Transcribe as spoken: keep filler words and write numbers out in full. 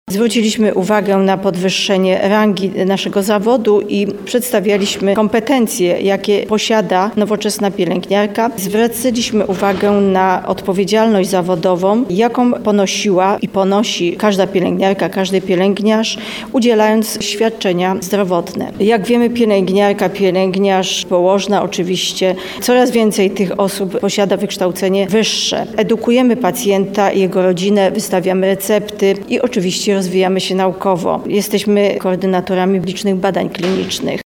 Zwróciliśmy uwagę na podwyższenie rangi naszego zawodu i przedstawialiśmy kompetencje, jakie posiada nowoczesna pielęgniarka. Zwracaliśmy uwagę na odpowiedzialność zawodową, jaką ponosiła i ponosi każda pielęgniarka, każdy pielęgniarz, udzielając świadczenia zdrowotne. Jak wiemy, pielęgniarka, pielęgniarz, położna oczywiście, coraz więcej tych osób posiada wykształcenie wyższe. Edukujemy pacjenta i jego rodzinę, wystawiamy recepty i oczywiście rozwijamy się naukowo. Jesteśmy koordynatorami licznych badań klinicznych.